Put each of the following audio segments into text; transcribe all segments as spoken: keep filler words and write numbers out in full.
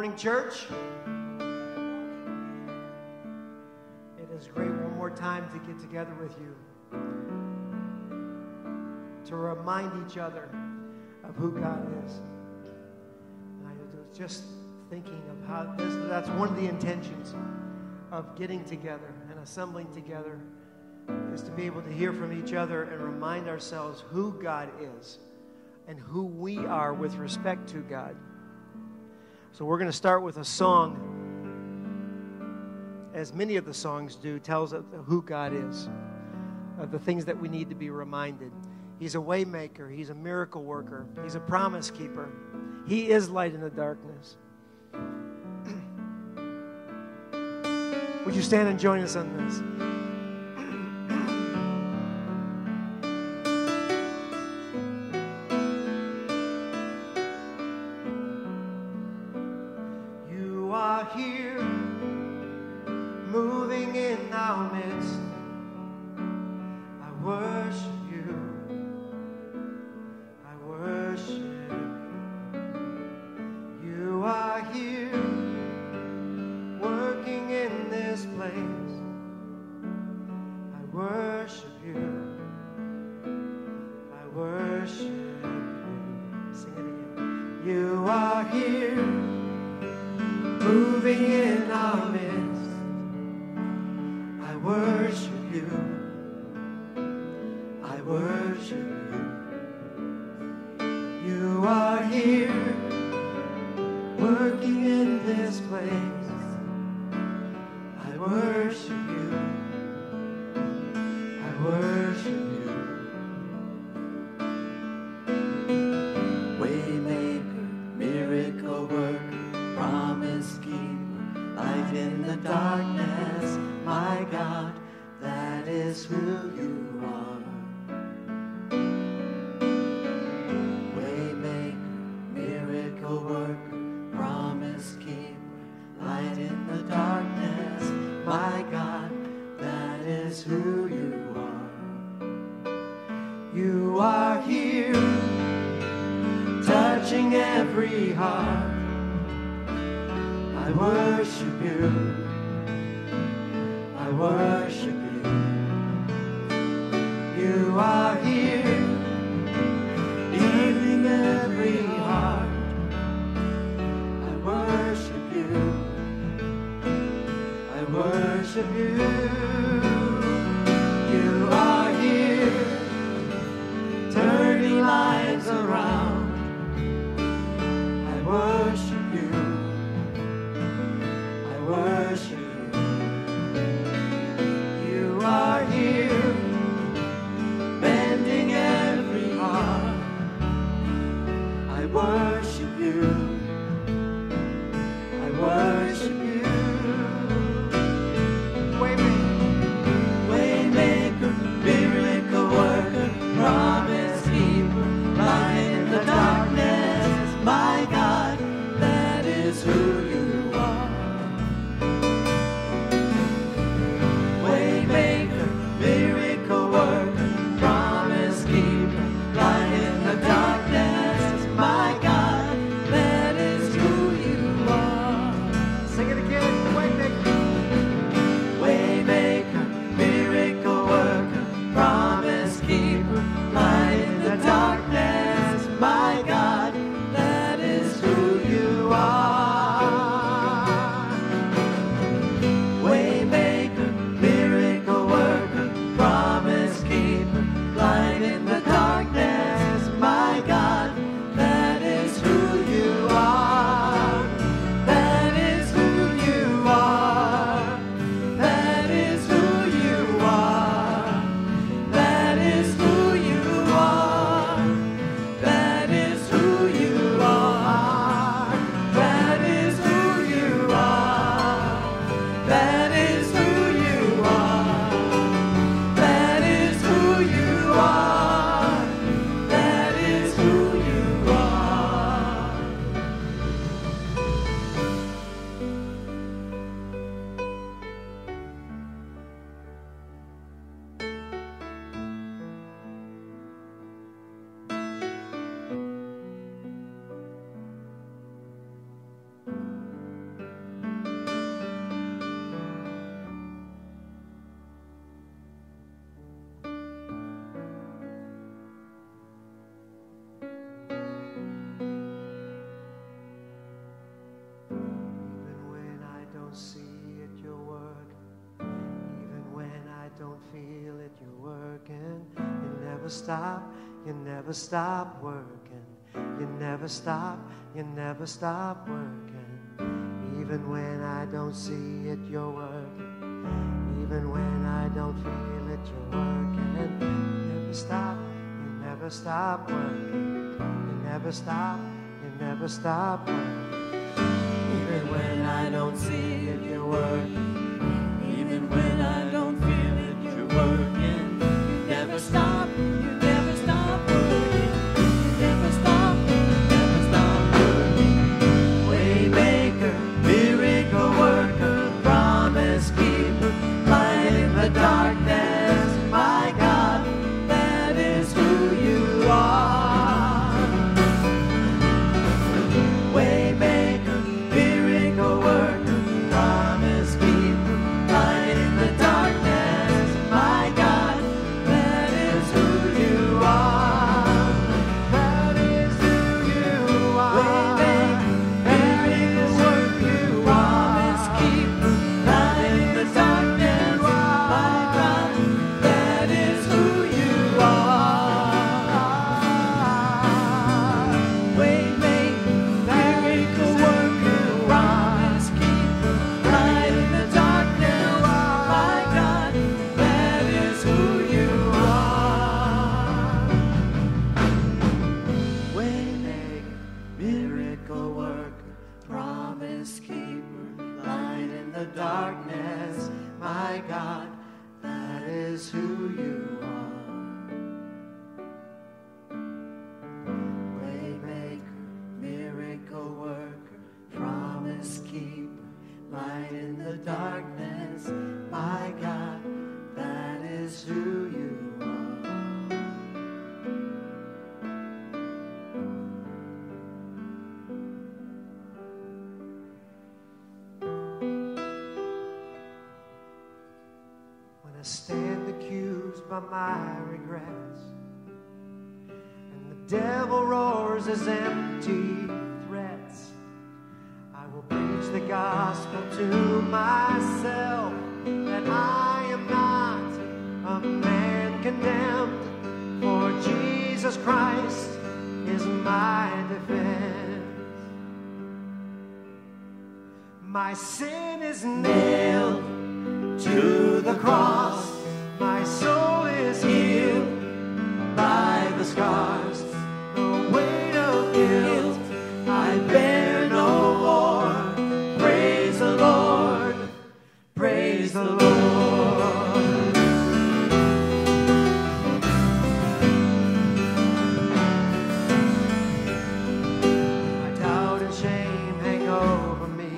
morning, church. It is great one more time to get together with you, to remind each other of who God is. And I was just thinking of how this, that's one of the intentions of getting together and assembling together, is to be able to hear from each other and remind ourselves who God is and who we are with respect to God. So we're going to start with a song, as many of the songs do, tells us who God is, of the things that we need to be reminded. He's a way maker. He's a miracle worker. He's a promise keeper. He is light in the darkness. Would you stand and join us on this? stop, you never stop working. You never stop, you never stop working. Even when I don't see it, you're working. Even when I don't feel it, you're working. You never stop, you never stop working. You never stop, you never stop working. Even when I don't see it, you're working. Even when I don't feel it, you're working. You never stop, you never stop working. You never stop, you never stop working. Waymaker, miracle worker, promise keeper, light in the darkness, my God, that is who you are. Waymaker, miracle worker, promise keeper, light in the darkness, my God, that is who you are. That is who you are. Waymaker, miracle worker, promise keeper, light in the darkness, my God, that is who you are. Waymaker, miracle worker, promise keeper, light in the darkness, my God, that is who you are. Waymaker, miracle worker, promise keeper, light in the darkness, my God, that is who you are. Waymaker, miracle worker, promise keeper, light in the darkness, my God, that is who you are. When I stand accused by my regrets, and the devil roars his empty threats, I will preach the gospel to myself, that I am not a man condemned, for Jesus Christ is my defense. My sin is nailed to the cross, my soul is healed by the scars. The weight of guilt I bear no more. Praise the Lord, praise the Lord. My doubt and shame hang over me,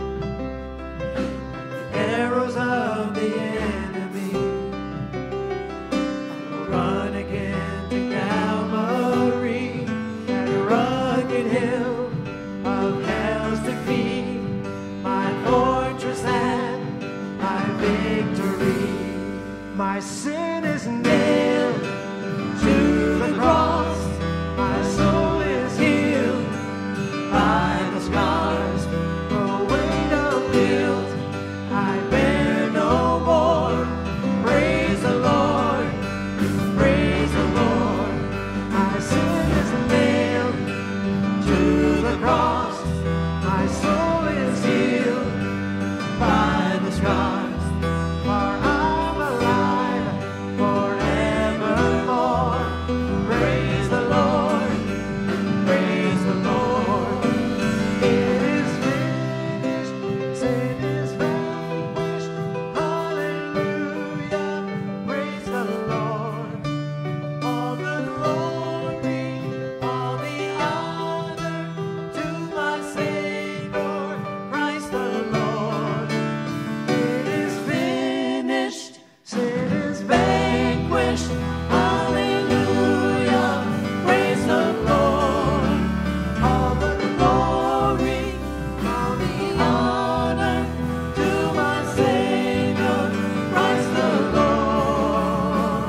the arrows of the enemy. I will run again to Calvary, that rugged hill of hell's defeat, my fortress and my victory. My sin is nailed to the cross, my soul is healed by the scars. The weight of guilt I bear no more. Praise the Lord, praise the Lord. My sin is nailed to the cross, my soul is healed by the scars. For I'm alive forevermore. Praise the Lord, praise the Lord. It is finished, sin is vanquished. Hallelujah, praise the Lord. All the glory, all the honor to my Savior, Christ the Lord. It is finished, sin is vanquished. Hallelujah, praise the Lord. All the glory, all the honor to my Savior, Christ the Lord.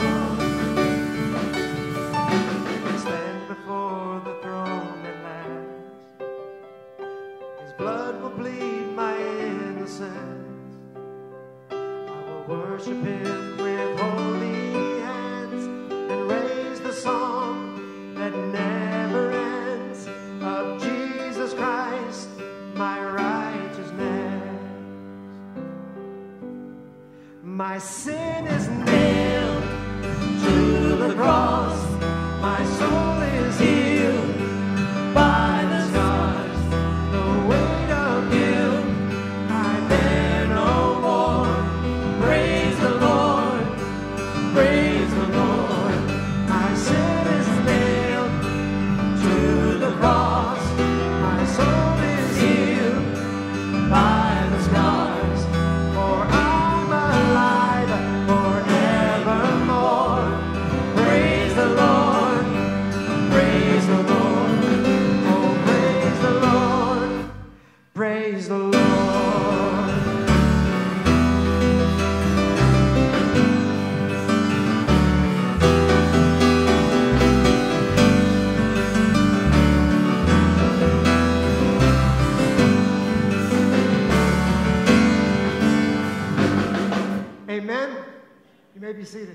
I stand before the throne at last. His blood will bleed my innocence. I will worship him with holy hands and raise My sin is nailed to the cross. My soul is healed by the scars. The weight of guilt I bear no more. Praise the Lord, praise the Lord. My sin is nailed to the cross. My soul is healed by the scars. For I'm alive forevermore. Praise the Lord, praise the Lord. Oh, praise the Lord, praise the Lord. Amen. You may be seated.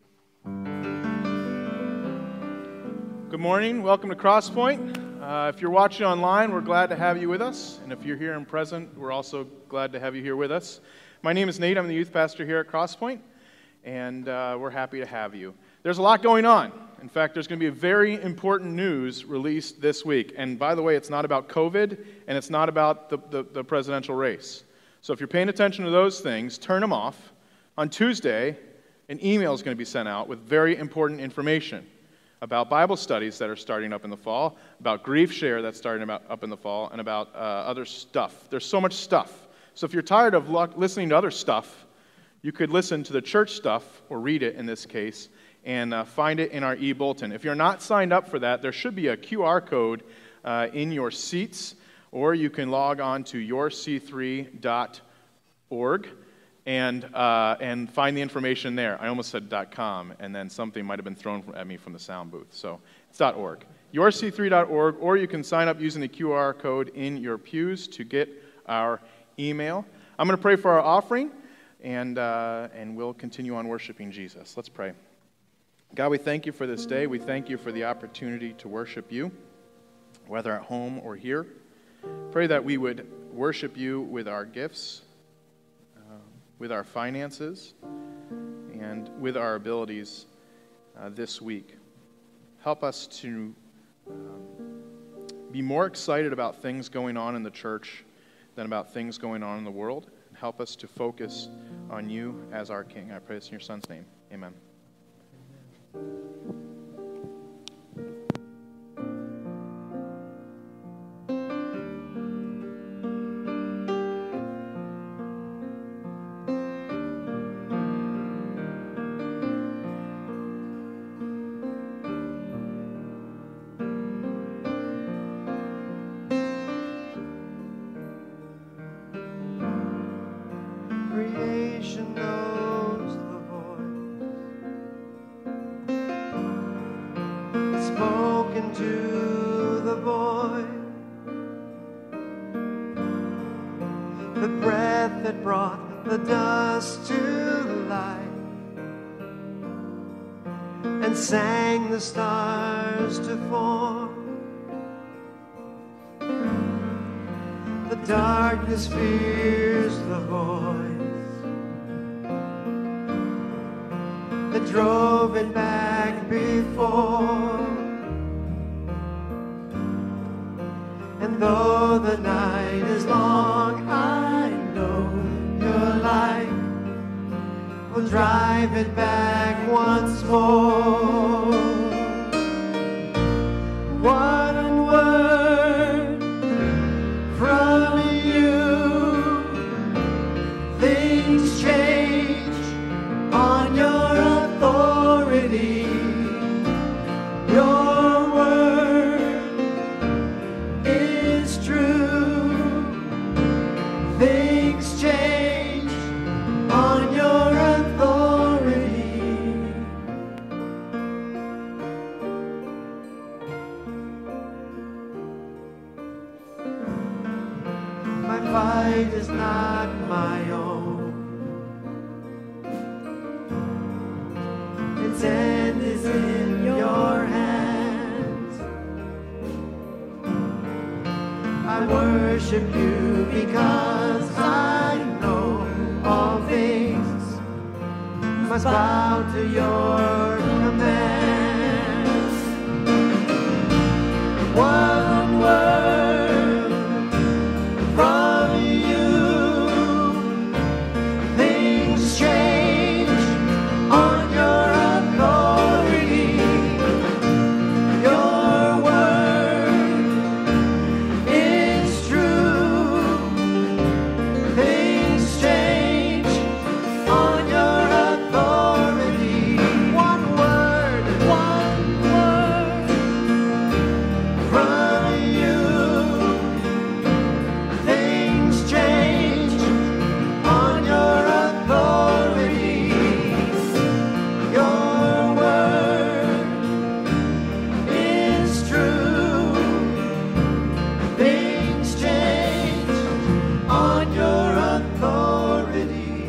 Good morning. Welcome to Crosspoint. Uh, if you're watching online, we're glad to have you with us. And if you're here in present, we're also glad to have you here with us. My name is Nate. I'm the youth pastor here at Crosspoint, and uh, we're happy to have you. There's a lot going on. In fact, there's going to be a very important news released this week. And by the way, it's not about COVID, and it's not about the, the, the presidential race. So if you're paying attention to those things, turn them off. On Tuesday, an email is going to be sent out with very important information about Bible studies that are starting up in the fall, about Grief Share that's starting about up in the fall, and about uh, other stuff. There's so much stuff. So if you're tired of lo- listening to other stuff, you could listen to the church stuff, or read it in this case, and uh, find it in our e-bulletin. If you're not signed up for that, there should be a Q R code uh, in your seats, or you can log on to your c three dot org. And uh, and find the information there. I almost said .com, and then something might have been thrown at me from the sound booth. So it's .org. your c three dot org, or you can sign up using the Q R code in your pews to get our email. I'm going to pray for our offering, and uh, and we'll continue on worshiping Jesus. Let's pray. God, we thank you for this day. We thank you for the opportunity to worship you, whether at home or here. Pray that we would worship you with our gifts, with our finances, and with our abilities uh, this week. Help us to um, be more excited about things going on in the church than about things going on in the world. And help us to focus on you as our King. I pray this in your Son's name. Amen. Creation knows the voice spoken to the void, the breath that brought the dust to life and sang the stars to form. The darkness fears the voice that drove it back before. And though the night is long, I know your light will drive it back once more. One word from you, things change on your authority. Your word is true. Things change on your authority. My fight is not my own. Its end is in your hands. I worship you because I know all things must bow to your command. One word from you, things change on your authority. Your word is true. Things change on your authority. One word, one word from you. Things change on your authority. Your word is true. Things change on your authority.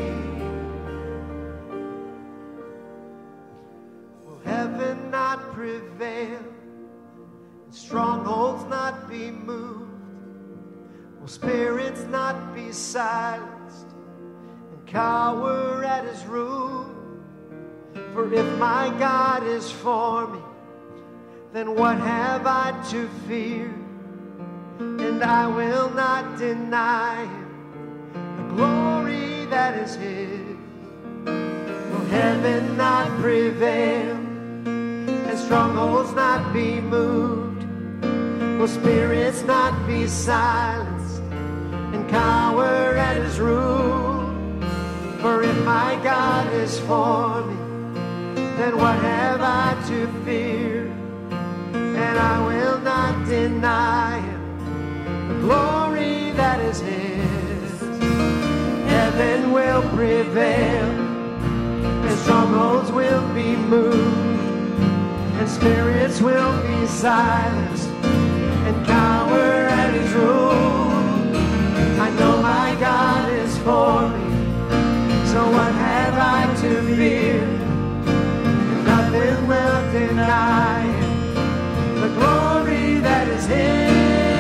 Will heaven not prevail? And strongholds not be moved? Will spirits not be silenced and cower at his rule? For if my God is for me, then what have I to fear? And I will not deny him the glory that is his. Will heaven not prevail and strongholds not be moved? Will spirits not be silenced and cower at his rule? For if my God is for me, then what have I to fear? And I will not deny him the glory that is his. Heaven will prevail, and strongholds will be moved, and spirits will be silenced and cower at his rule. I know my God is for me, so what have I to fear? Nothing will deny him the glory that is his.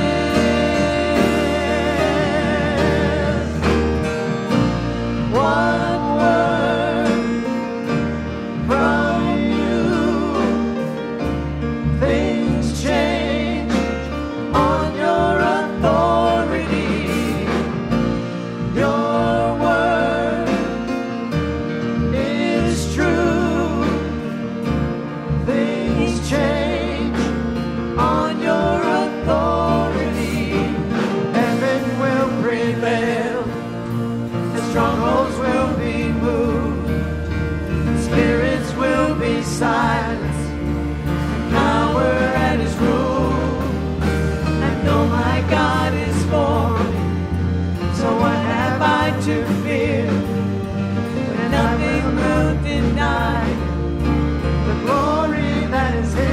One word from you, things change on your authority. Your word is true. Things change on your authority. Heaven will prevail, and strongholds will be moved. Spirits will be silenced, and cower at his rule. I know my God is for me, so what have I to fear? When nothing will deny the glory that is his.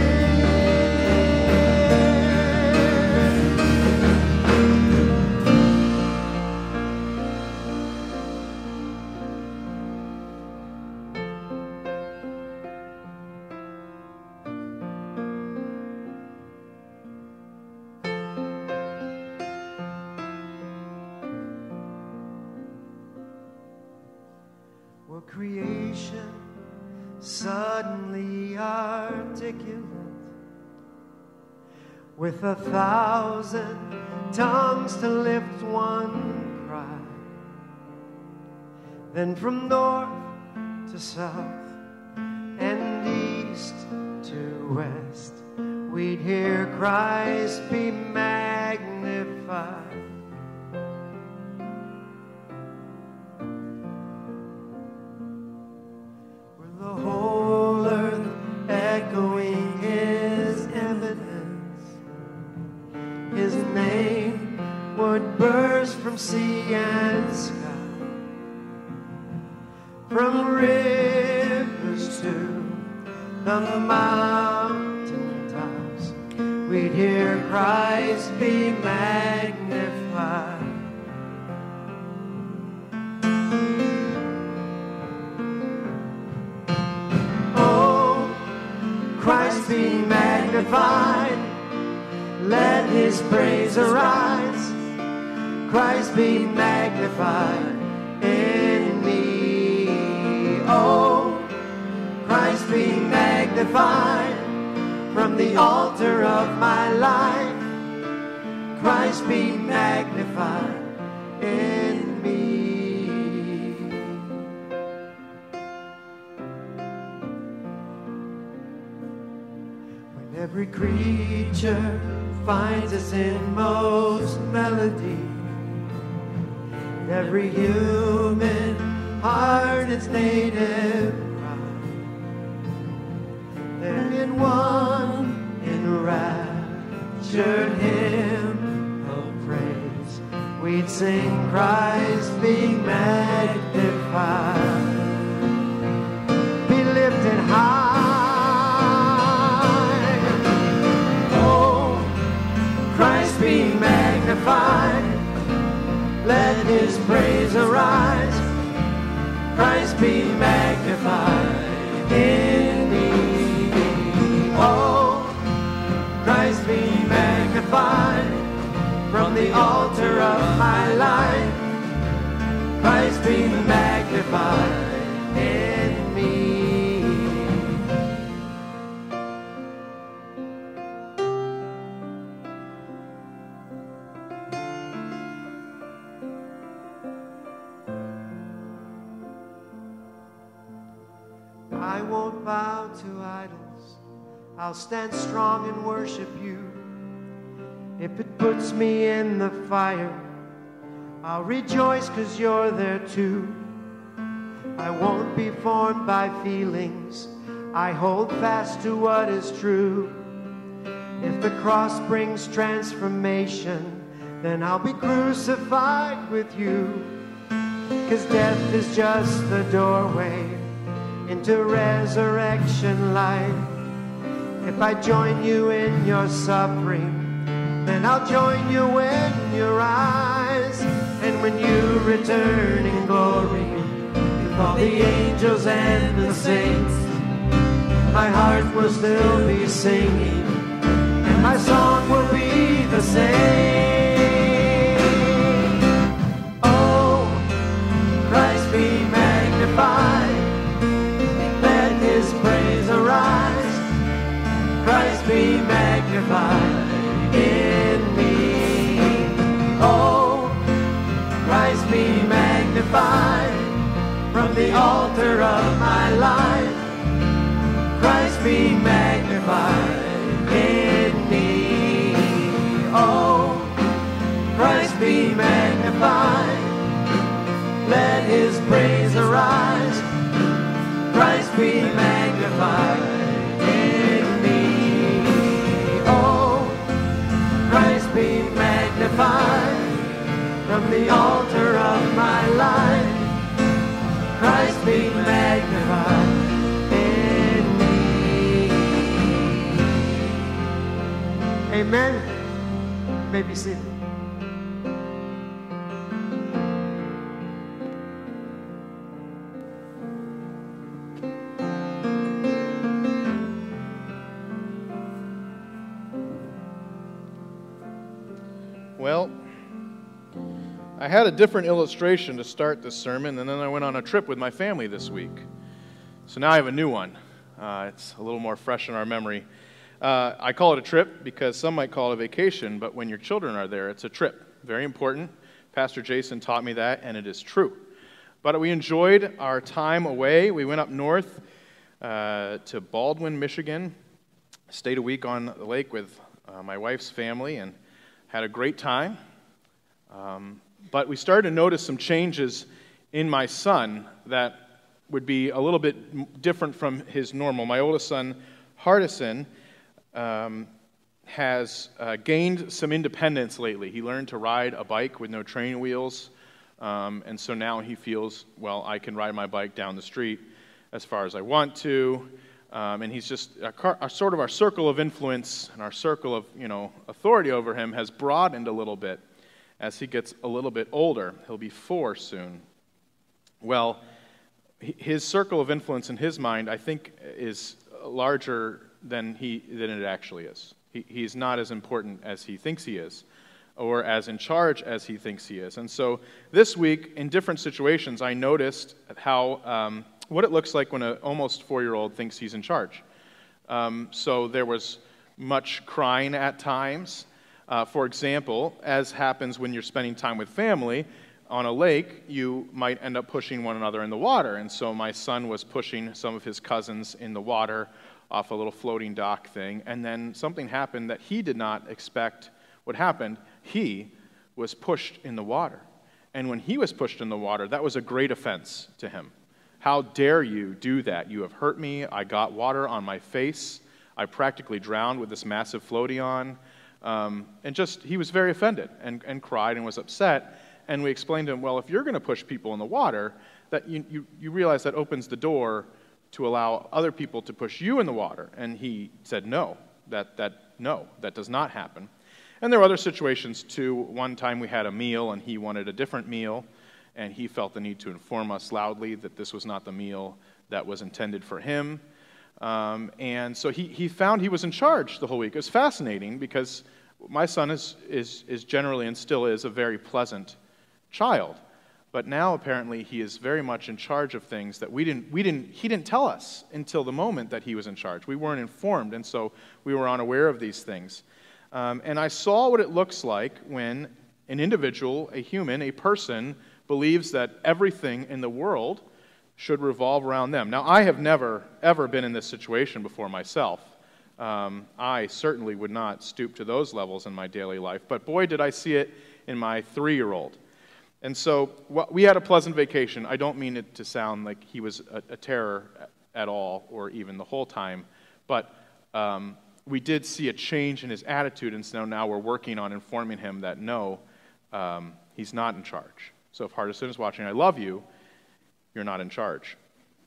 Well, creation suddenly articulate with a thousand tongues to lift one cry. Then from north to south and east to west, we'd hear Christ be magnified. With the whole earth echoing his eminence, his name would burst from sea and sky. From rivers to the mountain tops, we'd hear Christ be magnified. Oh, Christ be magnified, let his praise arise. Christ be magnified in me. Oh, magnified from the altar of my life. Christ be magnified in me. When every creature finds its inmost melody, every human heart its native cry, then in one enraptured hymn of praise we'd sing, Christ be magnified, be lifted high. Oh, Christ be magnified, let his praise arise. Christ be magnified in me. Oh, Christ be magnified from the altar of my life. Christ be magnified in me. I won't bow to idols, I'll stand strong and worship you. If it puts me in the fire, I'll rejoice 'cause you're there too. I won't be formed by feelings, I hold fast to what is true. If the cross brings transformation, then I'll be crucified with you. 'Cause death is just the doorway into resurrection life. If I join you in your suffering, then I'll join you when you rise. And when you return in glory with all the angels and the saints, my heart will still be singing, and my song will be the same. Oh, Christ be magnified, his praise arise. Christ be magnified in me. Oh, Christ be magnified from the altar of my life. Christ be magnified in me. Oh, Christ be magnified, let his praise arise. Christ be magnified in me. Oh, Christ be magnified from the altar of my life. Christ be magnified in me. Amen. You may be seated. Well, I had a different illustration to start this sermon, and then I went on a trip with my family this week. So now I have a new one. Uh, it's a little more fresh in our memory. Uh, I call it a trip because some might call it a vacation, but when your children are there, it's a trip. Very important. Pastor Jason taught me that, and it is true. But we enjoyed our time away. We went up north uh, to Baldwin, Michigan, stayed a week on the lake with uh, my wife's family, and had a great time. Um, but we started to notice some changes in my son that would be a little bit different from his normal. My oldest son, Hardison, um, has uh, gained some independence lately. He learned to ride a bike with no training wheels, um, and so now he feels, well, I can ride my bike down the street as far as I want to. Um, and he's just, a, car, a sort of our circle of influence and our circle of, you know, authority over him has broadened a little bit as he gets a little bit older. He'll be four soon. Well, his circle of influence in his mind, I think, is larger than he than it actually is. He, he's not as important as he thinks he is, or as in charge as he thinks he is. And so this week, in different situations, I noticed how um, what it looks like when an almost four-year-old thinks he's in charge. Um, so there was much crying at times. Uh, for example, as happens when you're spending time with family, on a lake, you might end up pushing one another in the water. And so my son was pushing some of his cousins in the water off a little floating dock thing. And then something happened that he did not expect would happen. He was pushed in the water. And when he was pushed in the water, that was a great offense to him. How dare you do that? You have hurt me. I got water on my face. I practically drowned with this massive floaty on. Um, and just, he was very offended and, and cried and was upset. And we explained to him, well, if you're going to push people in the water, that you, you, you realize that opens the door to allow other people to push you in the water. And he said, no, that, that, no, that does not happen. And there were other situations, too. One time we had a meal, and he wanted a different meal, and he felt the need to inform us loudly that this was not the meal that was intended for him. Um, and so he, he found he was in charge the whole week. It was fascinating because my son is, is, is generally and still is a very pleasant child. But now apparently he is very much in charge of things that we didn't, we didn't, he didn't tell us until the moment that he was in charge. We weren't informed, and so we were unaware of these things. Um, and I saw what it looks like when an individual, a human, a person, believes that everything in the world should revolve around them. Now, I have never, ever been in this situation before myself. Um, I certainly would not stoop to those levels in my daily life, but boy, did I see it in my three-year-old. And so well, we had a pleasant vacation. I don't mean it to sound like he was a, a terror at all or even the whole time, but um, we did see a change in his attitude, and so now we're working on informing him that no, um, he's not in charge. So if Hardison is watching, I love you, you're not in charge.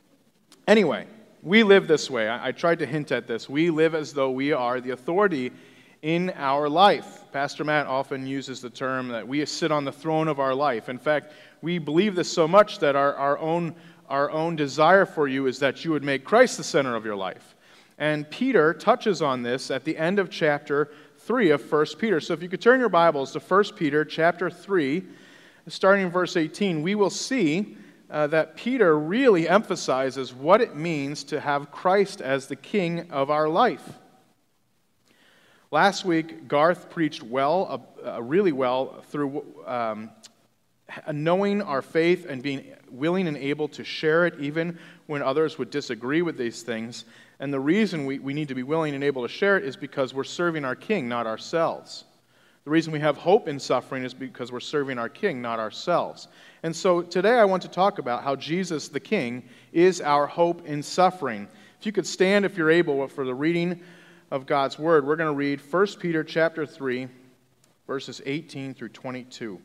Anyway, we live this way. I, I tried to hint at this. We live as though we are the authority in our life. Pastor Matt often uses the term that we sit on the throne of our life. In fact, we believe this so much that our, our, own, our own desire for you is that you would make Christ the center of your life. And Peter touches on this at the end of chapter three of First Peter. So if you could turn your Bibles to First Peter chapter three, starting in verse eighteen, we will see uh, that Peter really emphasizes what it means to have Christ as the king of our life. Last week, Garth preached well, uh, uh, really well, through um, knowing our faith and being willing and able to share it even when others would disagree with these things. And the reason we, we need to be willing and able to share it is because we're serving our King, not ourselves. The reason we have hope in suffering is because we're serving our King, not ourselves. And so today I want to talk about how Jesus the King is our hope in suffering. If you could stand, if you're able, for the reading of God's Word, we're going to read First Peter chapter three, verses eighteen through twenty-two.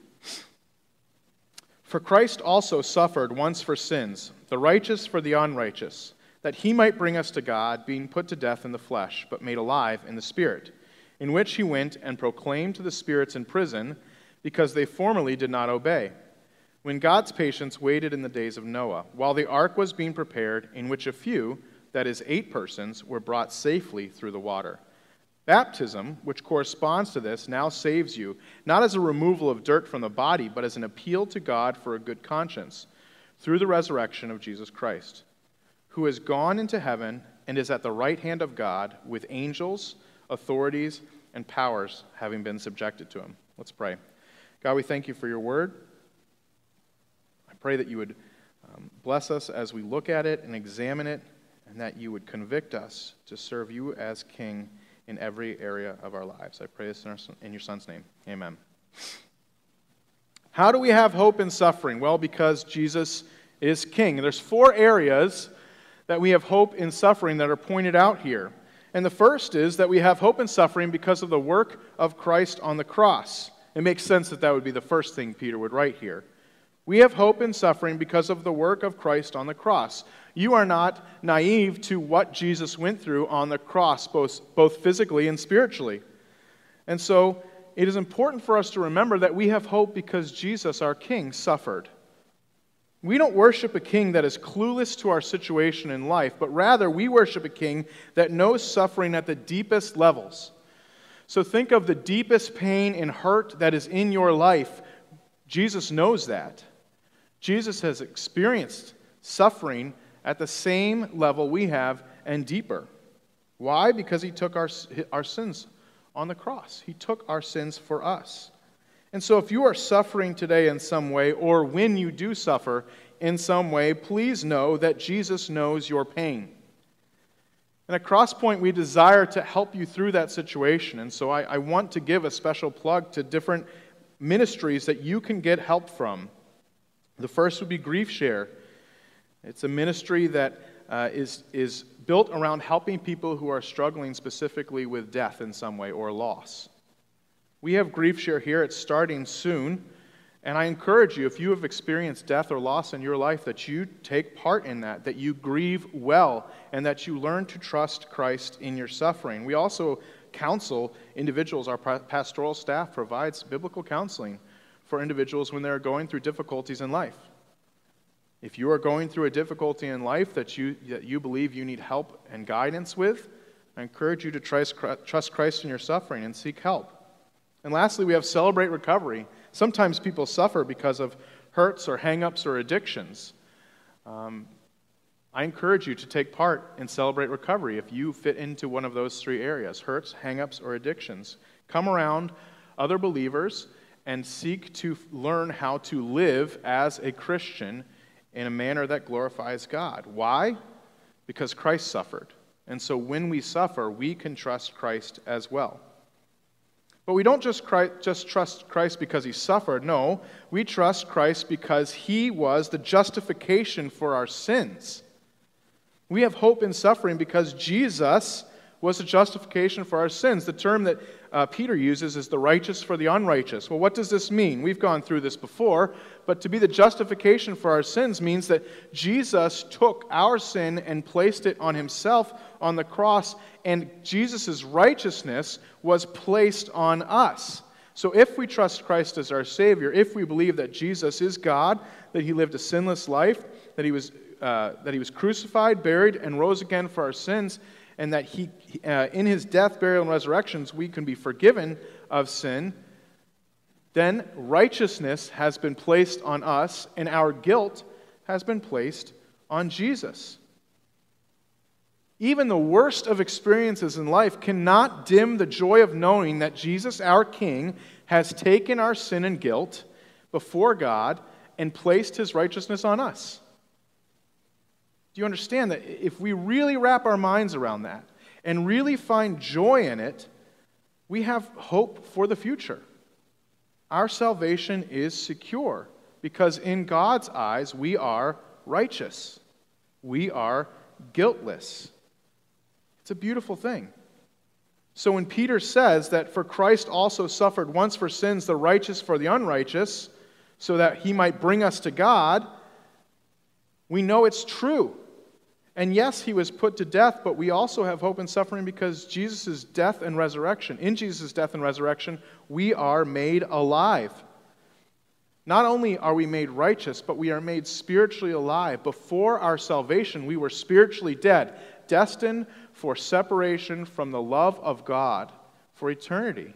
For Christ also suffered once for sins, the righteous for the unrighteous, that he might bring us to God, being put to death in the flesh, but made alive in the Spirit, in which he went and proclaimed to the spirits in prison, because they formerly did not obey, when God's patience waited in the days of Noah, while the ark was being prepared, in which a few, that is, eight persons, were brought safely through the water. Baptism, which corresponds to this, now saves you, not as a removal of dirt from the body, but as an appeal to God for a good conscience, through the resurrection of Jesus Christ, who has gone into heaven and is at the right hand of God, with angels, authorities, and powers having been subjected to him. Let's pray. God, we thank you for your word. I pray that you would um, bless us as we look at it and examine it, and that you would convict us to serve you as King in every area of our lives. I pray this in, our, in your Son's name. Amen. How do we have hope in suffering? Well, because Jesus is King. There's four areas that we have hope in suffering that are pointed out here. And the first is that we have hope in suffering because of the work of Christ on the cross. It makes sense that that would be the first thing Peter would write here. We have hope in suffering because of the work of Christ on the cross. You are not naive to what Jesus went through on the cross, both, both physically and spiritually. And so it is important for us to remember that we have hope because Jesus, our King, suffered. We don't worship a king that is clueless to our situation in life, but rather we worship a king that knows suffering at the deepest levels. So think of the deepest pain and hurt that is in your life. Jesus knows that. Jesus has experienced suffering at the same level we have and deeper. Why? Because he took our, our sins on the cross. He took our sins for us. And so if you are suffering today in some way, or when you do suffer in some way, please know that Jesus knows your pain. And at Crosspoint, we desire to help you through that situation. And so I, I want to give a special plug to different ministries that you can get help from. The first would be Grief Share. It's a ministry that uh, is, is built around helping people who are struggling specifically with death in some way or loss. We have Grief Share here. It's starting soon. And I encourage you, if you have experienced death or loss in your life, that you take part in that, that you grieve well, and that you learn to trust Christ in your suffering. We also counsel individuals. Our pastoral staff provides biblical counseling for individuals when they're going through difficulties in life. If you are going through a difficulty in life that you, that you believe you need help and guidance with, I encourage you to trust Christ in your suffering and seek help. And lastly, we have Celebrate Recovery. Sometimes people suffer because of hurts or hang-ups or addictions. Um, I encourage you to take part in Celebrate Recovery if you fit into one of those three areas: hurts, hang-ups, or addictions. Come around other believers and seek to learn how to live as a Christian in a manner that glorifies God. Why? Because Christ suffered. And so when we suffer, we can trust Christ as well. But we don't just, Christ, just trust Christ because he suffered. No, we trust Christ because he was the justification for our sins. We have hope in suffering because Jesus was the justification for our sins. The term that uh, Peter uses is the righteous for the unrighteous. Well, what does this mean? We've gone through this before, but to be the justification for our sins means that Jesus took our sin and placed it on himself on the cross, and Jesus' righteousness was placed on us. So if we trust Christ as our Savior, if we believe that Jesus is God, that he lived a sinless life, that he was, uh, that he was crucified, buried, and rose again for our sins, and that he, uh, in his death, burial, and resurrections, we can be forgiven of sin, then righteousness has been placed on us, and our guilt has been placed on Jesus. Even the worst of experiences in life cannot dim the joy of knowing that Jesus, our King, has taken our sin and guilt before God and placed his righteousness on us. Do you understand that if we really wrap our minds around that and really find joy in it, we have hope for the future? Our salvation is secure because in God's eyes we are righteous. We are guiltless. It's a beautiful thing. So when Peter says that for Christ also suffered once for sins, the righteous for the unrighteous, so that he might bring us to God, we know it's true. And yes, he was put to death, but we also have hope in suffering because Jesus' death and resurrection, in Jesus' death and resurrection, we are made alive. Not only are we made righteous, but we are made spiritually alive. Before our salvation, we were spiritually dead, destined for separation from the love of God for eternity.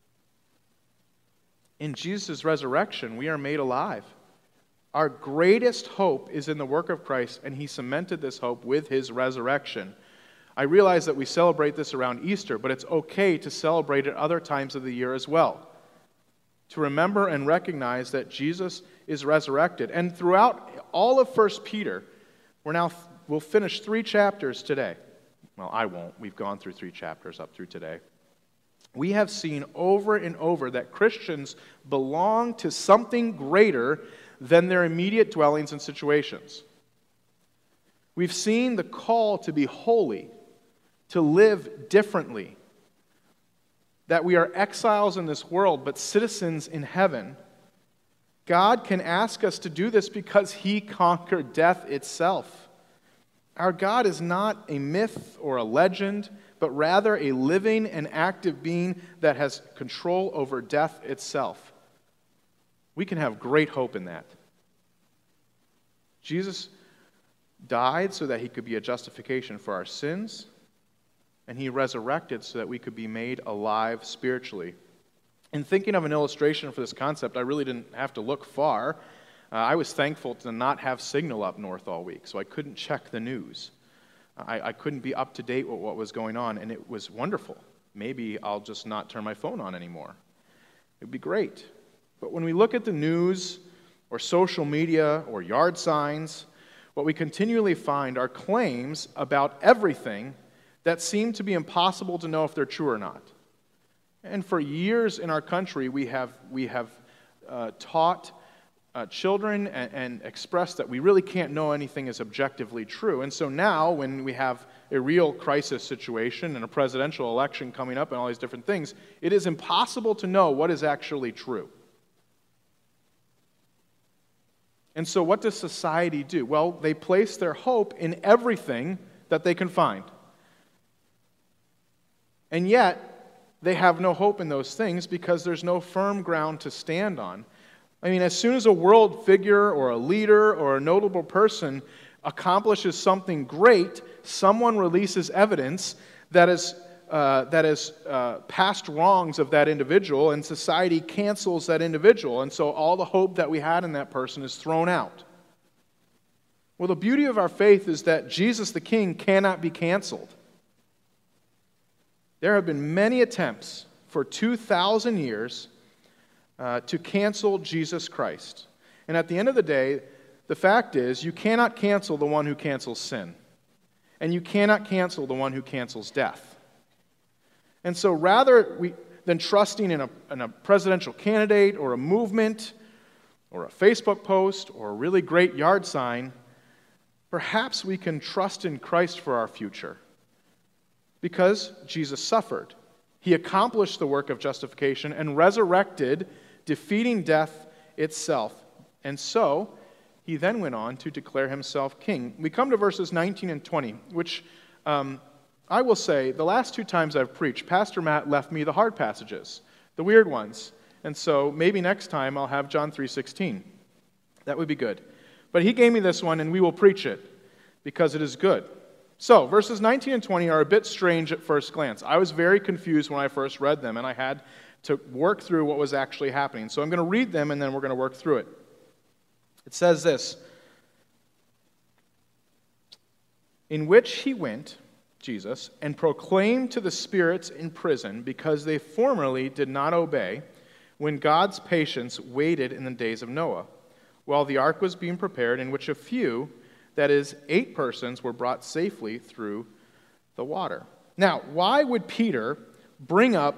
In Jesus' resurrection, we are made alive. Our greatest hope is in the work of Christ, and he cemented this hope with his resurrection. I realize that we celebrate this around Easter, but it's okay to celebrate at other times of the year as well. To remember and recognize that Jesus is resurrected. And throughout all of First Peter, we're now, we'll finish three chapters today. Well, I won't. We've gone through three chapters up through today. We have seen over and over that Christians belong to something greater than their immediate dwellings and situations. We've seen the call to be holy, to live differently, that we are exiles in this world but citizens in heaven. God can ask us to do this because he conquered death itself. Our God is not a myth or a legend, but rather a living and active being that has control over death itself. We can have great hope in that. Jesus died so that he could be a justification for our sins, and he resurrected so that we could be made alive spiritually. In thinking of an illustration for this concept, I really didn't have to look far. Uh, I was thankful to not have signal up north all week, so I couldn't check the news. I, I couldn't be up to date with what was going on, and it was wonderful. Maybe I'll just not turn my phone on anymore. It would be great. But when we look at the news or social media or yard signs, what we continually find are claims about everything that seem to be impossible to know if they're true or not. And for years in our country, we have, we have uh, taught uh, children and, and expressed that we really can't know anything is objectively true. And so now, when we have a real crisis situation and a presidential election coming up and all these different things, it is impossible to know what is actually true. And so what does society do? Well, they place their hope in everything that they can find. And yet, they have no hope in those things because there's no firm ground to stand on. I mean, as soon as a world figure or a leader or a notable person accomplishes something great, someone releases evidence that is, uh, that is uh, past wrongs of that individual, and society cancels that individual. And so all the hope that we had in that person is thrown out. Well, the beauty of our faith is that Jesus the King cannot be canceled. There have been many attempts for two thousand years uh, to cancel Jesus Christ. And at the end of the day, the fact is, you cannot cancel the one who cancels sin. And you cannot cancel the one who cancels death. And so rather we, than trusting in a, in a presidential candidate or a movement or a Facebook post or a really great yard sign, perhaps we can trust in Christ for our future. Because Jesus suffered. He accomplished the work of justification and resurrected, defeating death itself. And so, he then went on to declare himself king. We come to verses nineteen and twenty, which um, I will say, the last two times I've preached, Pastor Matt left me the hard passages, the weird ones. And so, maybe next time I'll have John three sixteen. That would be good. But he gave me this one, and we will preach it, because it is good. So, verses nineteen and twenty are a bit strange at first glance. I was very confused when I first read them, and I had to work through what was actually happening. So I'm going to read them, and then we're going to work through it. It says this: in which he went, Jesus, and proclaimed to the spirits in prison, because they formerly did not obey, when God's patience waited in the days of Noah, while the ark was being prepared, in which a few, that is, eight persons, were brought safely through the water. Now, why would Peter bring up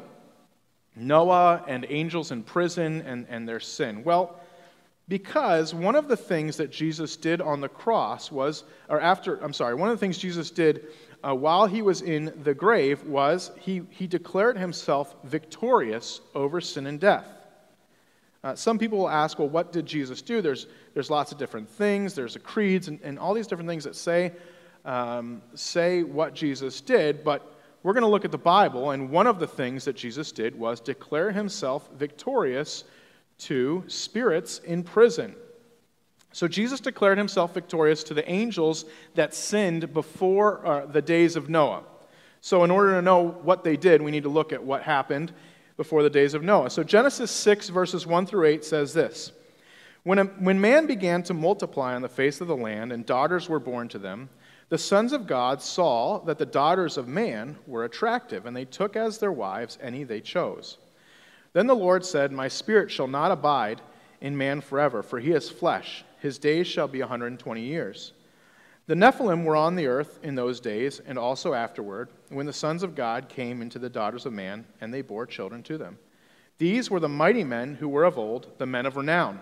Noah and angels in prison and, and their sin? Well, because one of the things that Jesus did on the cross was, or after, I'm sorry, one of the things Jesus did uh, while he was in the grave was he, he declared himself victorious over sin and death. Uh, some people will ask, well, what did Jesus do? There's, there's lots of different things. There's the creeds and, and all these different things that say, um, say what Jesus did, but we're going to look at the Bible, and one of the things that Jesus did was declare himself victorious to spirits in prison. So Jesus declared himself victorious to the angels that sinned before uh, the days of Noah. So in order to know what they did, we need to look at what happened before the days of Noah. So Genesis six, verses one through eight says this: When, a, when man began to multiply on the face of the land, and daughters were born to them, the sons of God saw that the daughters of man were attractive, and they took as their wives any they chose. Then the Lord said, My spirit shall not abide in man forever, for he is flesh. His days shall be one hundred twenty years. The Nephilim were on the earth in those days, and also afterward, when the sons of God came into the daughters of man, and they bore children to them. These were the mighty men who were of old, the men of renown.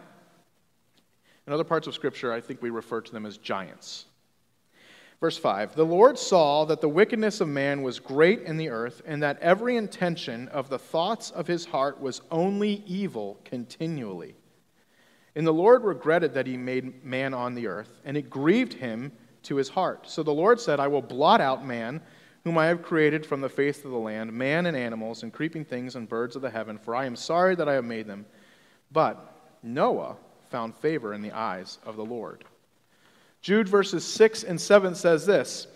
In other parts of Scripture, I think we refer to them as giants. Verse five, The Lord saw that the wickedness of man was great in the earth, and that every intention of the thoughts of his heart was only evil continually. And the Lord regretted that he made man on the earth, and it grieved him to his heart. So the Lord said, I will blot out man, whom I have created from the face of the land, man and animals, and creeping things, and birds of the heaven, for I am sorry that I have made them. But Noah found favor in the eyes of the Lord. Jude verses six and seven says this: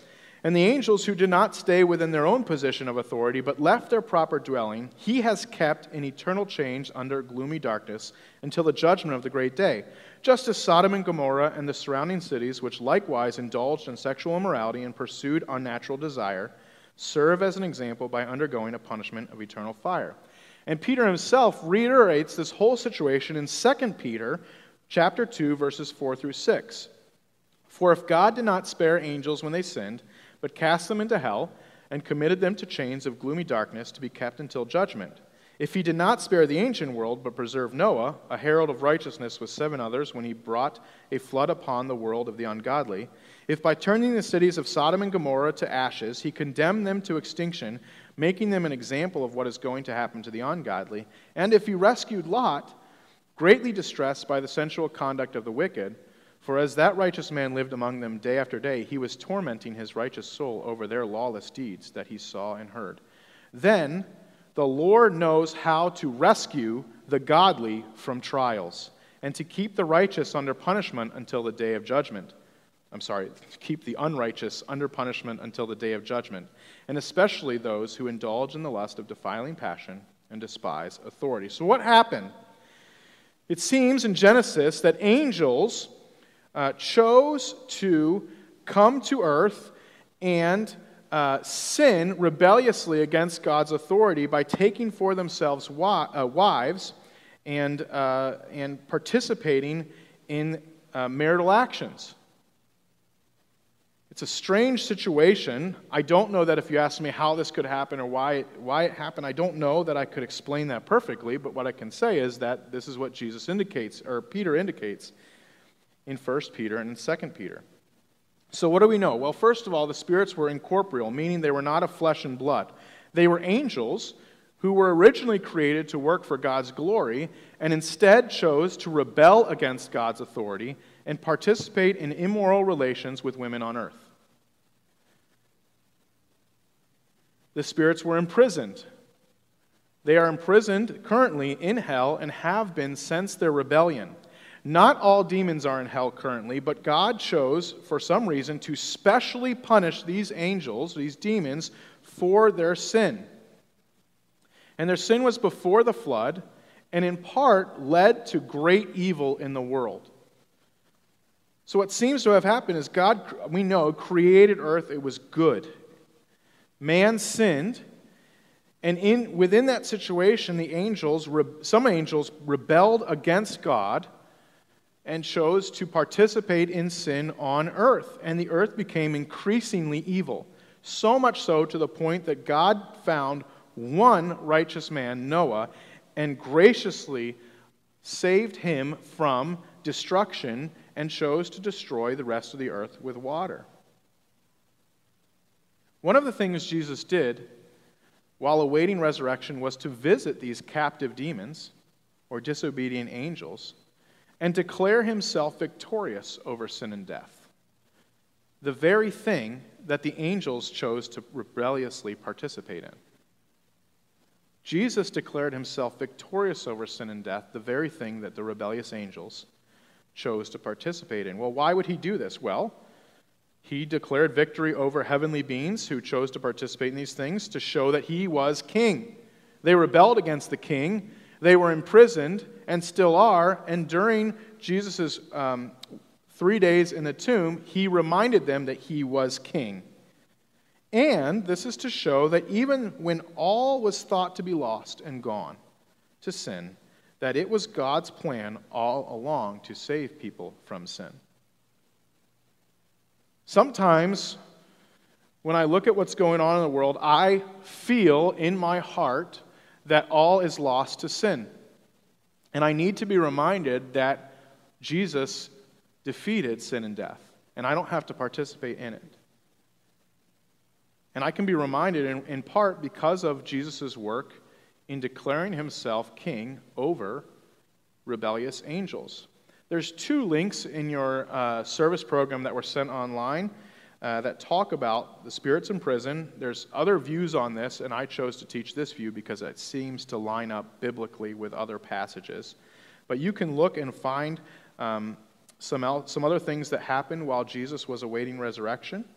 And the angels who did not stay within their own position of authority, but left their proper dwelling, he has kept in eternal chains under gloomy darkness until the judgment of the great day. Just as Sodom and Gomorrah and the surrounding cities, which likewise indulged in sexual immorality and pursued unnatural desire, serve as an example by undergoing a punishment of eternal fire. And Peter himself reiterates this whole situation in Second Peter chapter two, verses four through six. For if God did not spare angels when they sinned, but cast them into hell, and committed them to chains of gloomy darkness to be kept until judgment. If he did not spare the ancient world, but preserved Noah, a herald of righteousness with seven others, when he brought a flood upon the world of the ungodly, if by turning the cities of Sodom and Gomorrah to ashes, he condemned them to extinction, making them an example of what is going to happen to the ungodly, and if he rescued Lot, greatly distressed by the sensual conduct of the wicked, for as that righteous man lived among them day after day, he was tormenting his righteous soul over their lawless deeds that he saw and heard. Then the Lord knows how to rescue the godly from trials, and to keep the righteous under punishment until the day of judgment. I'm sorry, to keep the unrighteous under punishment until the day of judgment, and especially those who indulge in the lust of defiling passion and despise authority. So what happened? It seems in Genesis that angels Uh, chose to come to earth and uh, sin rebelliously against God's authority by taking for themselves wa- uh, wives and, uh, and participating in uh, marital actions. It's a strange situation. I don't know that if you ask me how this could happen or why it, why it happened, I don't know that I could explain that perfectly, but what I can say is that this is what Jesus indicates, or Peter indicates, in First Peter and in Second Peter. So what do we know? Well, first of all, the spirits were incorporeal, meaning they were not of flesh and blood. They were angels who were originally created to work for God's glory and instead chose to rebel against God's authority and participate in immoral relations with women on earth. The spirits were imprisoned. They are imprisoned currently in hell and have been since their rebellion. Not all demons are in hell currently, but God chose, for some reason, to specially punish these angels, these demons, for their sin. And their sin was before the flood, and in part led to great evil in the world. So what seems to have happened is God, we know, created earth. It was good. Man sinned, and in within that situation, the angels, some angels rebelled against God and chose to participate in sin on earth. And the earth became increasingly evil, so much so to the point that God found one righteous man, Noah, and graciously saved him from destruction and chose to destroy the rest of the earth with water. One of the things Jesus did while awaiting resurrection was to visit these captive demons or disobedient angels and declare himself victorious over sin and death, the very thing that the angels chose to rebelliously participate in. Jesus declared himself victorious over sin and death, the very thing that the rebellious angels chose to participate in. Well, why would he do this? Well, he declared victory over heavenly beings who chose to participate in these things to show that he was king. They rebelled against the king. They were imprisoned and still are, and during Jesus' um, three days in the tomb, he reminded them that he was king. And this is to show that even when all was thought to be lost and gone to sin, that it was God's plan all along to save people from sin. Sometimes, when I look at what's going on in the world, I feel in my heart that all is lost to sin. And I need to be reminded that Jesus defeated sin and death, and I don't have to participate in it. And I can be reminded in, in part because of Jesus' work in declaring himself king over rebellious angels. There's two links in your uh, service program that were sent online uh, that talk about the spirits in prison. There's other views on this, and I chose to teach this view because it seems to line up biblically with other passages. But you can look and find um, some, el- some other things that happened while Jesus was awaiting resurrection.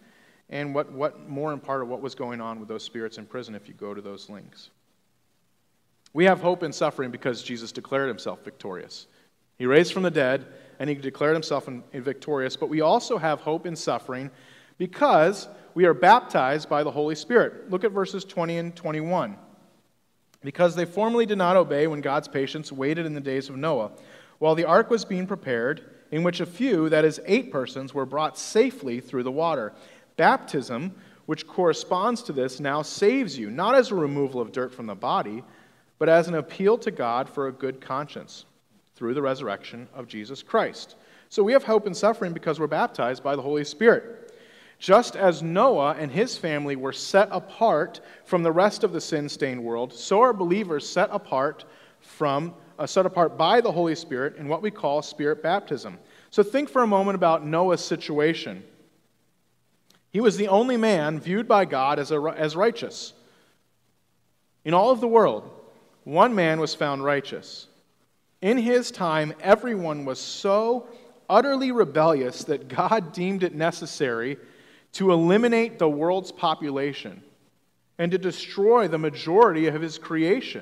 and what, what more in part of what was going on with those spirits in prison if you go to those links. We have hope in suffering because Jesus declared himself victorious. He raised from the dead, and he declared himself in, in victorious, but we also have hope in suffering because we are baptized by the Holy Spirit. Look at verses twenty and twenty-one. Because they formerly did not obey when God's patience waited in the days of Noah, while the ark was being prepared, in which a few, that is eight persons, were brought safely through the water. Baptism, which corresponds to this, now saves you, not as a removal of dirt from the body, but as an appeal to God for a good conscience, through the resurrection of Jesus Christ. So we have hope in suffering because we're baptized by the Holy Spirit. Just as Noah and his family were set apart from the rest of the sin-stained world, so are believers set apart from uh, set apart by the Holy Spirit in what we call spirit baptism. So think for a moment about Noah's situation. He was the only man viewed by God as, a, as righteous. In all of the world, one man was found righteous. In his time, everyone was so utterly rebellious that God deemed it necessary to eliminate the world's population and to destroy the majority of his creation.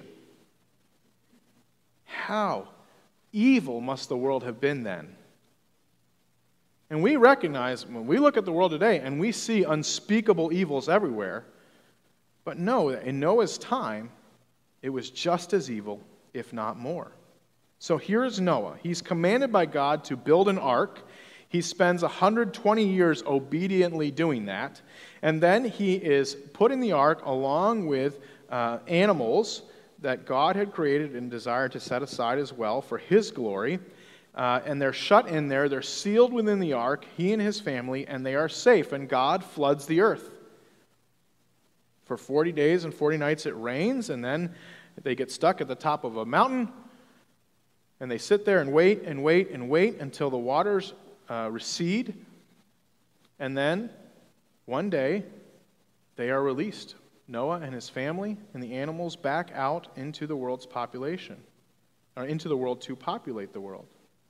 How evil must the world have been then? And we recognize, when we look at the world today, and we see unspeakable evils everywhere, but know that in Noah's time, it was just as evil, if not more. So here's Noah. He's commanded by God to build an ark. He spends one hundred twenty years obediently doing that. And then he is put in the ark along with uh, animals that God had created and desired to set aside as well for his glory. Uh, and they're shut in there. They're sealed within the ark, he and his family, and they are safe. And God floods the earth. For forty days and forty nights it rains, and then they get stuck at the top of a mountain. And they sit there and wait and wait and wait until the waters uh, recede. And then, one day, they are released. Noah and his family and the animals back out into the world's population, or into the world to populate the world.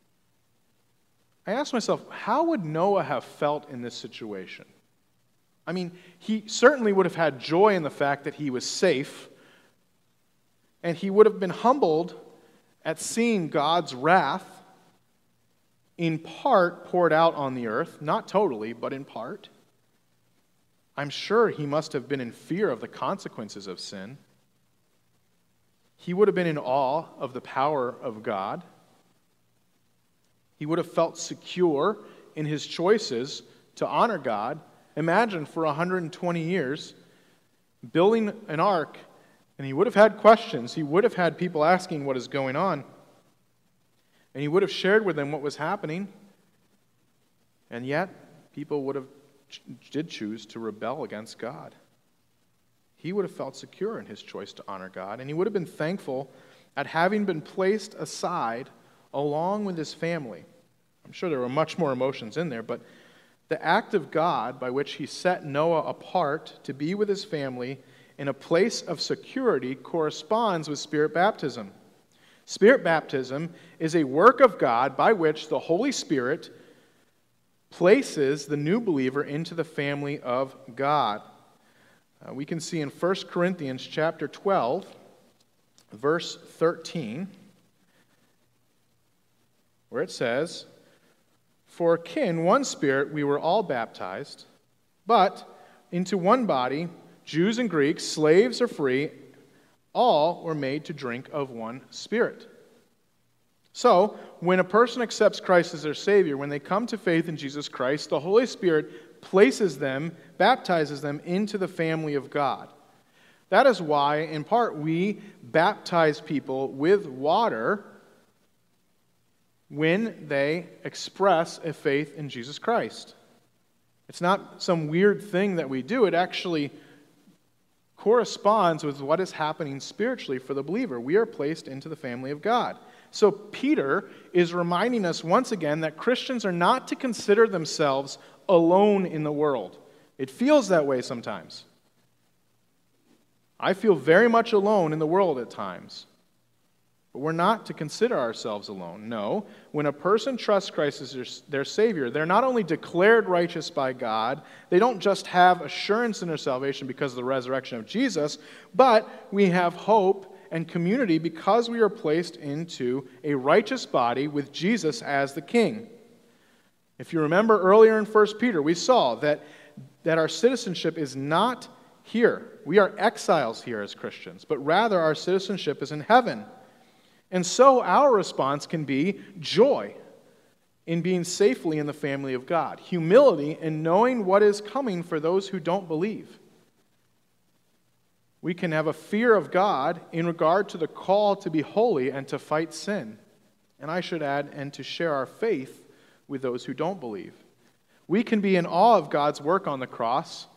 I asked myself, how would Noah have felt in this situation? I mean, he certainly would have had joy in the fact that he was safe, and he would have been humbled at seeing God's wrath in part poured out on the earth, not totally, but in part. I'm sure he must have been in fear of the consequences of sin. He would have been in awe of the power of God. He would have felt secure in his choices to honor God. Imagine for one hundred twenty years building an ark, and he would have had questions. He would have had people asking what is going on. And he would have shared with them what was happening. And yet, people would have did choose to rebel against God. He would have felt secure in his choice to honor God, and he would have been thankful at having been placed aside along with his family. I'm sure there were much more emotions in there, but the act of God by which he set Noah apart to be with his family in a place of security corresponds with Spirit baptism. Spirit baptism is a work of God by which the Holy Spirit places the new believer into the family of God. Uh, we can see in First Corinthians chapter twelve, verse thirteen, where it says, "For in one Spirit we were all baptized, but into one body, Jews and Greeks, slaves or free, all were made to drink of one Spirit." So, when a person accepts Christ as their Savior, when they come to faith in Jesus Christ, the Holy Spirit places them, baptizes them into the family of God. That is why, in part, we baptize people with water when they express a faith in Jesus Christ. It's not some weird thing that we do. It actually corresponds with what is happening spiritually for the believer. We are placed into the family of God. So Peter is reminding us once again that Christians are not to consider themselves alone in the world. It feels that way sometimes. I feel very much alone in the world at times. But we're not to consider ourselves alone. No, when a person trusts Christ as their, their Savior, they're not only declared righteous by God, they don't just have assurance in their salvation because of the resurrection of Jesus, but we have hope and community because we are placed into a righteous body with Jesus as the King. If you remember earlier in First Peter, we saw that, that our citizenship is not here. We are exiles here as Christians, but rather our citizenship is in heaven. And so our response can be joy in being safely in the family of God, humility in knowing what is coming for those who don't believe. We can have a fear of God in regard to the call to be holy and to fight sin. And I should add, and to share our faith with those who don't believe. We can be in awe of God's work on the cross,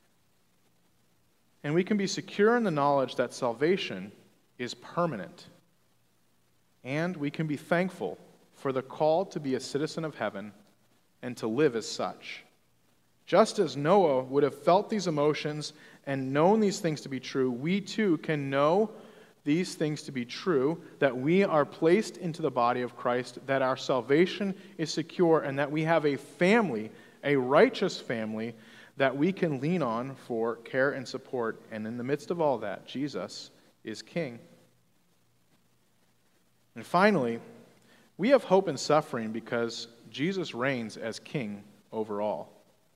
and we can be secure in the knowledge that salvation is permanent. And we can be thankful for the call to be a citizen of heaven and to live as such. Just as Noah would have felt these emotions and known these things to be true, we too can know these things to be true, that we are placed into the body of Christ, that our salvation is secure, and that we have a family, a righteous family, that we can lean on for care and support. And in the midst of all that, Jesus is King. And finally, we have hope in suffering because Jesus reigns as King over all.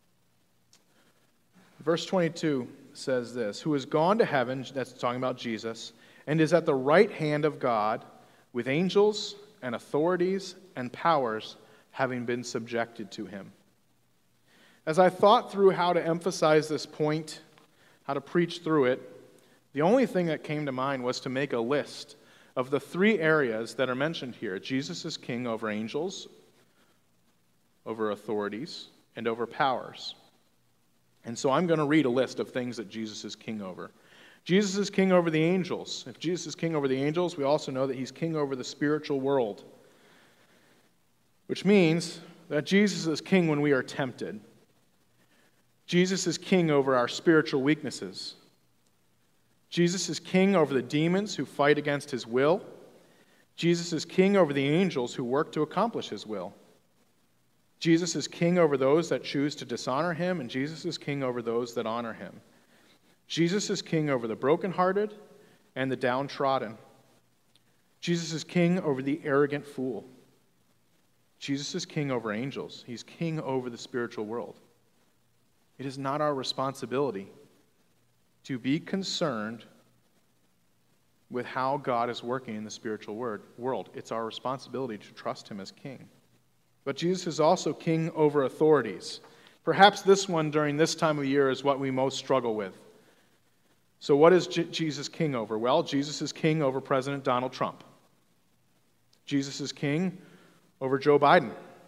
Verse twenty-two says this, who has gone to heaven, that's talking about Jesus, and is at the right hand of God with angels and authorities and powers having been subjected to him. As I thought through how to emphasize this point, how to preach through it, the only thing that came to mind was to make a list of the three areas that are mentioned here. Jesus is king over angels, over authorities, and over powers. And so I'm going to read a list of things that Jesus is king over. Jesus is king over the angels. If Jesus is king over the angels, we also know that he's king over the spiritual world, which means that Jesus is king when we are tempted. Jesus is king over our spiritual weaknesses. Jesus is king over the demons who fight against his will. Jesus is king over the angels who work to accomplish his will. Jesus is king over those that choose to dishonor him, and Jesus is king over those that honor him. Jesus is king over the brokenhearted and the downtrodden. Jesus is king over the arrogant fool. Jesus is king over angels. He's king over the spiritual world. It is not our responsibility to be concerned with how God is working in the spiritual world. It's our responsibility to trust him as king. But Jesus is also king over authorities. Perhaps this one during this time of year is what we most struggle with. So what is J- Jesus king over? Well, Jesus is king over President Donald Trump. Jesus is king over Joe Biden.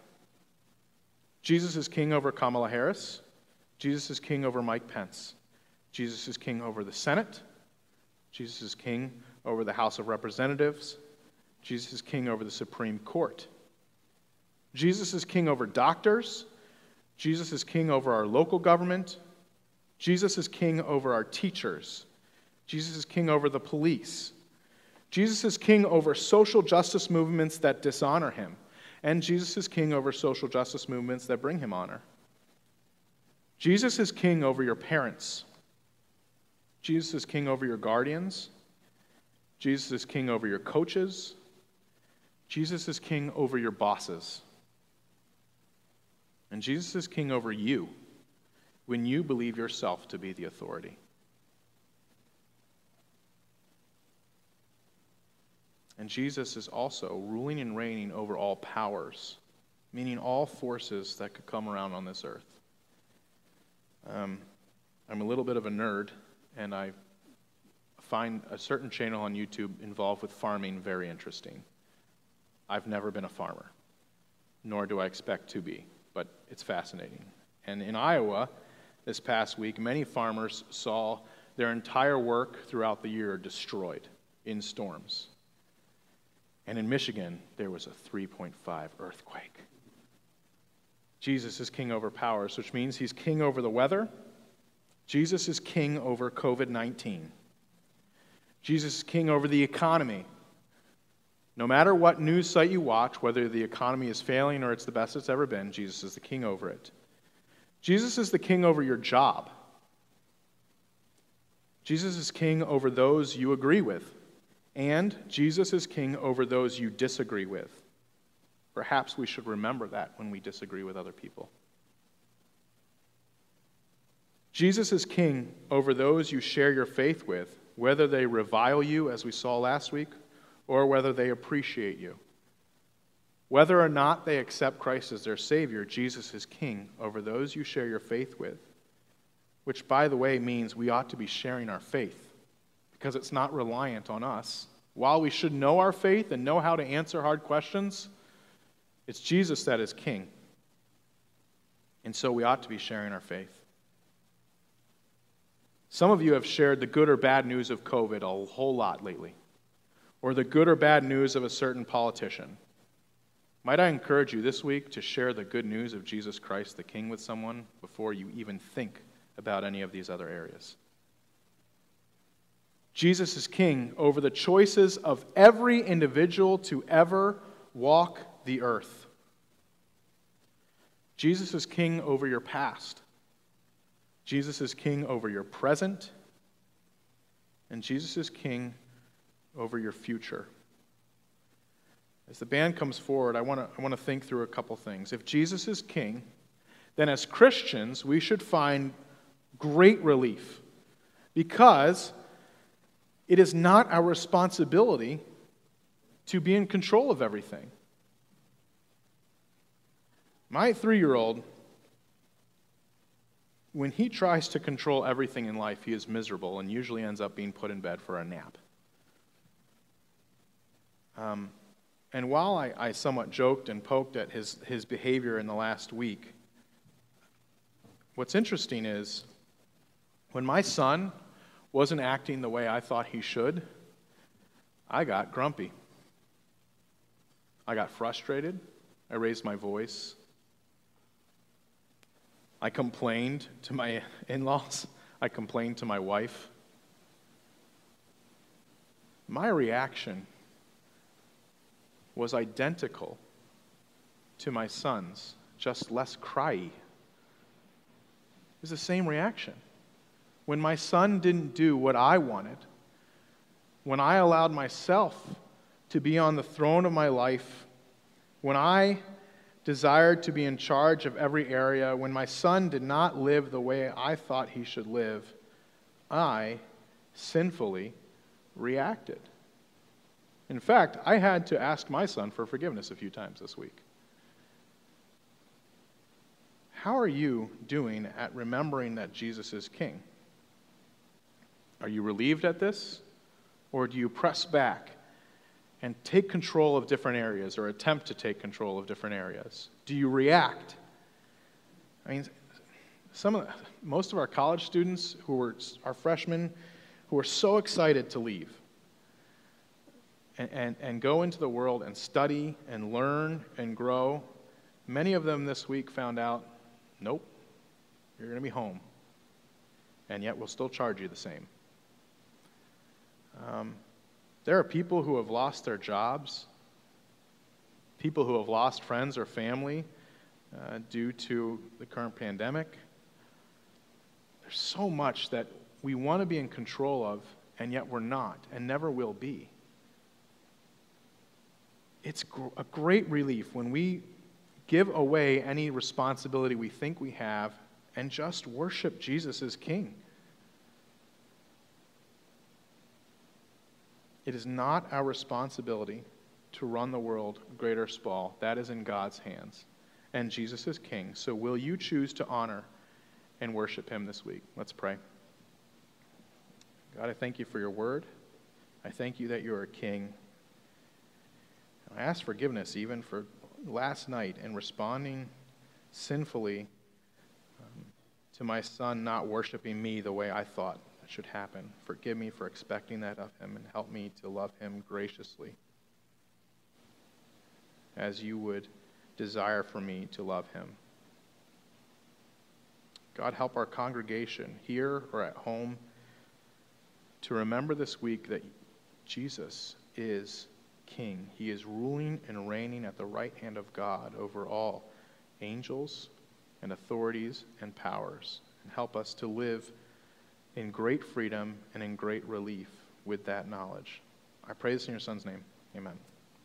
Jesus is king over Kamala Harris. Jesus is king over Mike Pence. Jesus is king over the Senate. Jesus is king over the House of Representatives. Jesus is king over the Supreme Court. Jesus is king over doctors. Jesus is king over our local government. Jesus is king over our teachers. Jesus is king over the police. Jesus is king over social justice movements that dishonor him. And Jesus is king over social justice movements that bring him honor. Jesus is king over your parents. Jesus is king over your guardians. Jesus is king over your coaches. Jesus is king over your bosses. And Jesus is king over you when you believe yourself to be the authority. And Jesus is also ruling and reigning over all powers, meaning all forces that could come around on this earth. Um, I'm a little bit of a nerd, and I find a certain channel on YouTube involved with farming very interesting. I've never been a farmer, nor do I expect to be, but it's fascinating. And in Iowa, this past week, many farmers saw their entire work throughout the year destroyed in storms. And in Michigan, there was a three point five earthquake. Jesus is king over powers, which means he's king over the weather. Jesus is king over covid nineteen. Jesus is king over the economy. No matter what news site you watch, whether the economy is failing or it's the best it's ever been, Jesus is the king over it. Jesus is the king over your job. Jesus is king over those you agree with. And Jesus is king over those you disagree with. Perhaps we should remember that when we disagree with other people. Jesus is king over those you share your faith with, whether they revile you, as we saw last week, or whether they appreciate you. Whether or not they accept Christ as their Savior, Jesus is king over those you share your faith with, which, by the way, means we ought to be sharing our faith because it's not reliant on us. While we should know our faith and know how to answer hard questions, it's Jesus that is king. And so we ought to be sharing our faith. Some of you have shared the good or bad news of COVID a whole lot lately, or the good or bad news of a certain politician. Might I encourage you this week to share the good news of Jesus Christ, the King, with someone before you even think about any of these other areas? Jesus is king over the choices of every individual to ever walk the earth. Jesus is king over your past. Jesus is king over your present. And Jesus is king over your future. As the band comes forward, I want to I want to think through a couple things. If Jesus is king, then as Christians, we should find great relief because it is not our responsibility to be in control of everything. My three-year-old, when he tries to control everything in life, he is miserable and usually ends up being put in bed for a nap. Um, and while I, I somewhat joked and poked at his, his behavior in the last week, what's interesting is when my son wasn't acting the way I thought he should, I got grumpy. I got frustrated. I raised my voice. I complained to my in-laws. I complained to my wife. My reaction was identical to my son's, just less cryy. It was the same reaction. When my son didn't do what I wanted, when I allowed myself to be on the throne of my life, when I desired to be in charge of every area, when my son did not live the way I thought he should live, I sinfully reacted. In fact, I had to ask my son for forgiveness a few times this week. How are you doing at remembering that Jesus is king? Are you relieved at this? Or do you press back and take control of different areas or attempt to take control of different areas? Do you react? I mean, some of the, most of our college students who were our freshmen who are so excited to leave and, and, and go into the world and study and learn and grow, many of them this week found out, nope, you're going to be home. And yet we'll still charge you the same. Um, there are people who have lost their jobs, people who have lost friends or family uh, due to the current pandemic. There's so much that we want to be in control of, and yet we're not, and never will be. It's gr- a great relief when we give away any responsibility we think we have and just worship Jesus as King. It is not our responsibility to run the world, great or small. That is in God's hands. And Jesus is King. So will you choose to honor and worship him this week? Let's pray. God, I thank you for your word. I thank you that you are a king. I ask forgiveness even for last night in responding sinfully um, to my son not worshiping me the way I thought it should happen. Forgive me for expecting that of him and help me to love him graciously as you would desire for me to love him. God, help our congregation here or at home to remember this week that Jesus is king. He is ruling and reigning at the right hand of God over all angels and authorities and powers. And help us to live in great freedom and in great relief with that knowledge. I pray this in your Son's name. Amen.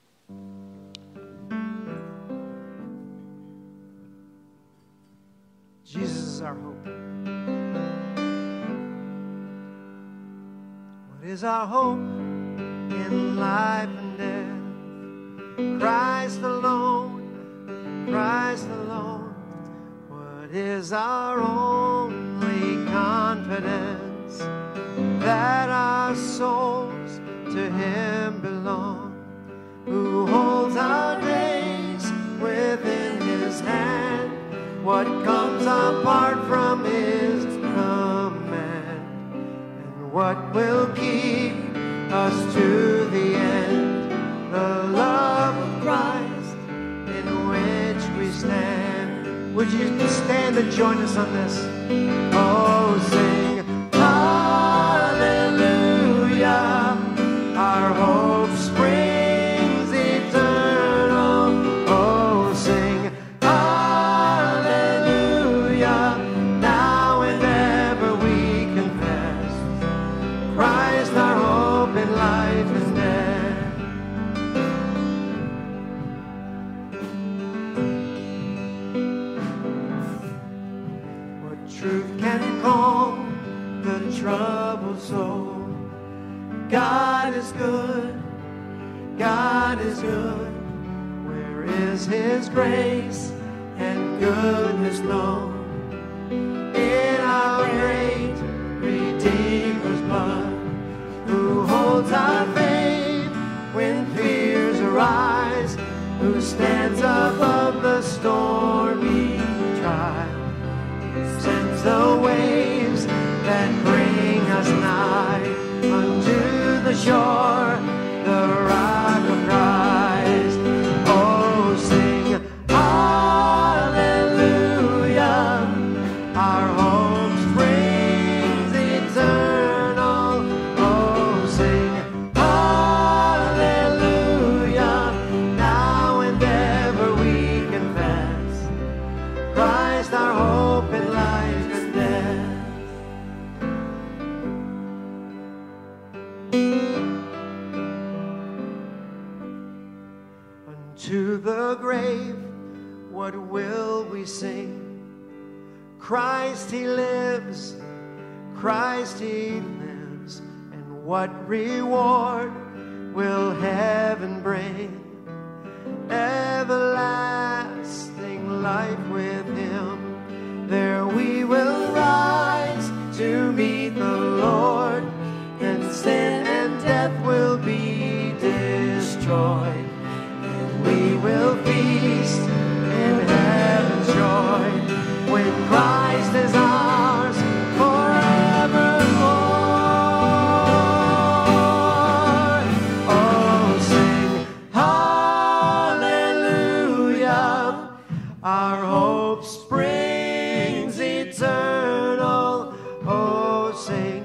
Jesus is our hope. What is our hope in life and death? Christ alone, Christ alone. What is our only confidence? That our souls to Him belong, who holds our days within His hand. What comes apart from His command, and what will keep us to the end? The love of Christ in which we stand. Would you stand and join us on this? Oh, sing hallelujah, our hope springs eternal. Oh, sing hallelujah, now and ever we confess Christ our hope in life and death. What truth can calm the troubled soul? God is good, God is good. Where is His grace and goodness known? In our great Redeemer's blood, who holds our faith when fears arise, who stands above the stormy trial, sends the waves that bring us nigh unto the shore, the rock of Christ. Oh, sing hallelujah, our hope springs eternal. Oh, sing hallelujah, now and ever we confess Christ our hope in life and death. Unto the grave, what will we sing? Christ He lives, Christ He lives, and what reward will heaven bring? Everlasting life with Him. There we will rise to meet the Lord, and sin and death will be destroyed. We will feast in heaven's joy when Christ is ours forevermore. Oh, sing hallelujah, our hope springs eternal. Oh, sing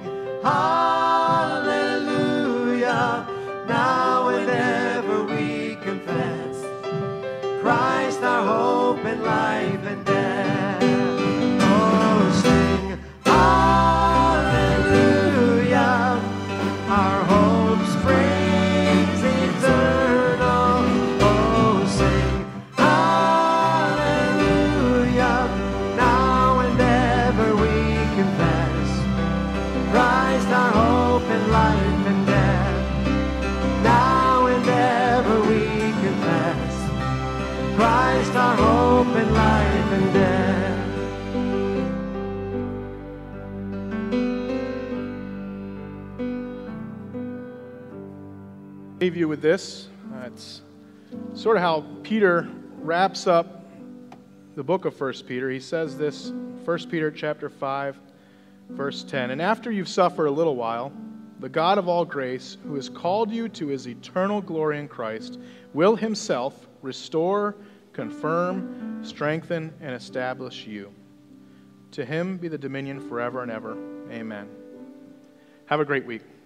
hallelujah, now and ever we confess Christ our hope in life and death. Oh, sing hallelujah, our hope springs eternal. Oh, sing hallelujah, now and ever we confess Christ our hope in life and death. Now and ever we confess Christ our hope in life and death. Leave you with this. Uh, it's sort of how Peter wraps up the book of First Peter. He says this, First Peter chapter five, verse ten. And after you've suffered a little while, the God of all grace, who has called you to His eternal glory in Christ, will Himself restore, confirm, strengthen, and establish you. To Him be the dominion forever and ever. Amen. Have a great week.